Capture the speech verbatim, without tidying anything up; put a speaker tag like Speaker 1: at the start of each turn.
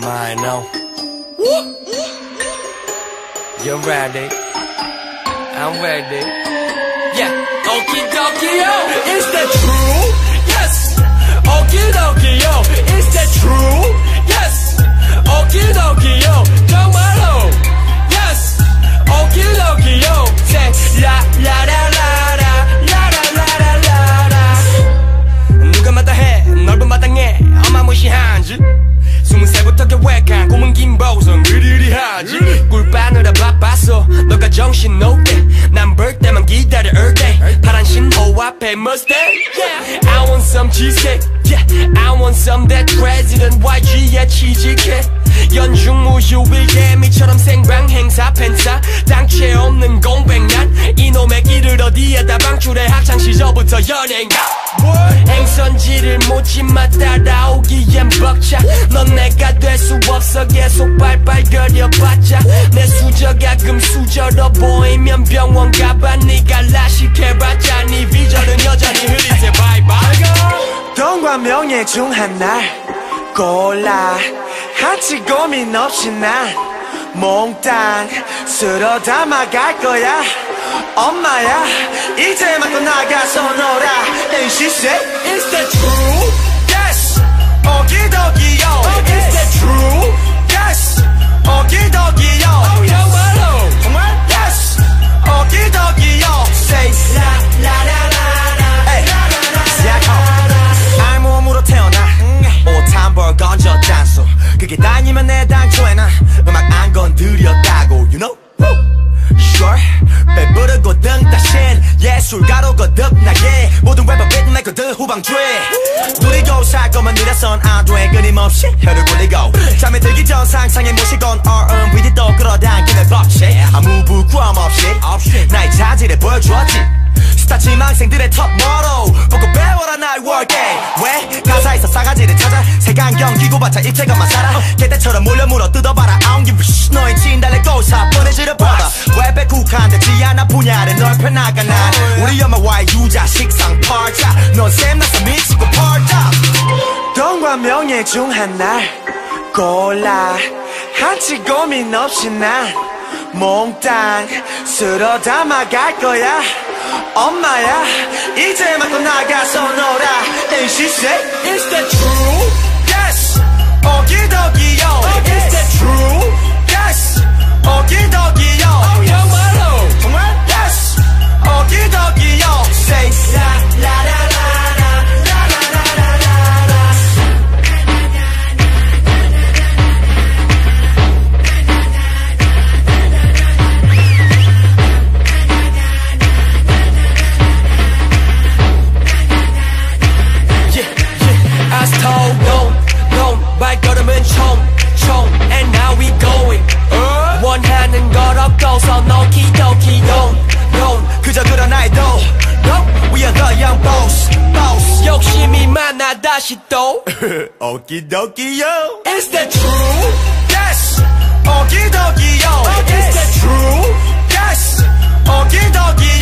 Speaker 1: mind now. You're ready. I'm ready. Yeah. Okie dokie yo. Is that true? Yes. Okie dokie yo. Is that true? Yes. Okie dokie yo. 정말로. Yes. Okie dokie yo. Say la la la la la la la la la la. 누가 마다해 넓은 마당에 어마무시한 짓. 스무 살부터 계획한 꿈은 긴 보성 으리으리하지. 꿀 빠느라 바빴어 너가 정신 놓게 난 벌 때만 기다려 all day. 파란 신호 앞에 Mustang. Yeah. I want some cheesecake. Yeah. I want some that President 와이지에 취직해. 연중 무휴일 개미처럼 생방 행사 팬싸 당최 없는 공백난 이놈의 길을 어디에다 방출해 학창시절부터 연예인가. 행선지를 묻지마 따라오기엔 벅차. 넌 내가 될 수 없어 계속 발발거려봤자. 내 수저가 금수저로 보이면 병원 가봐. 네가 라식해봤자 네 비전은 여전히 흐릿해. 바이바이.
Speaker 2: 돈과 명예 중 하나 골라. 한치 고민 없이 난 몽땅 쓸어 담아갈 거야. 엄마야 이제 맞고 나가서 놀아. And she said
Speaker 1: Is that true?
Speaker 2: Yes. 오기도기요. Is that true? Yes. 오기도기요.
Speaker 1: Oh 정말로.
Speaker 2: 정말? Yes. 오기도기요. Say la la la la la. 시작하오. 알몸으로 태어나 옷 한 벌 건져 짠소. 그게 다니면 내 당초에는 음악 안 건드렸다고 You know? Sure. 배부르고 등 따신 예술가로 거듭나게. 모든 래퍼 빛내거든 후방주에. 누리고 살 거면 느려선 안 돼. 끊임없이 혀를 굴리고 잠이 들기 전 상상에 모시곤 알앤비도 또 끌어당기는 법칙. 아무 부끄럼 없이 나의 자질을 보여주었지. 스타 지망생들의 톱 모로 보고 배워라 나의 workday. 왜? 가사에서 싸가지를 찾아 색안경 끼고 봤자 입체감만 살아. 개떼처럼 몰려 물어 뜯어봐라. I don't give a shit. 너의 진달래 고사 뻔해지려 뻗어. 웹에 국한되지 않아 분야를 넓혀나가 난 우리 엄마와의 유자 식상 팔자. 넌 샘나서 미치고 펄다. 돈과 명예 중 하나 골라. 한치 고민 없이 난 몽땅 쓸어 담아갈 거야. 엄마야 이제 맞고 나가서 놀아. And she said
Speaker 1: Is that true?
Speaker 2: Yes. 오기도기요. Is that true? Yes. 오기도기요.
Speaker 1: Oh 정말로.
Speaker 2: 정말? Yes. 오기도기요. Say la la la la la la la la la la.
Speaker 1: I told don't, don't 발걸음은 총, 총 And now we going uh? 원하는 걸 얻고서 노키도키 don't, don't
Speaker 2: 그저 그런 나의 도 no? We are the young boss, boss.
Speaker 1: 욕심이 많아 다시 또
Speaker 2: 오키도키요.
Speaker 1: Is that true?
Speaker 2: Yes. 오키도키요.
Speaker 1: Is that true?
Speaker 2: Yes. 오키도키요.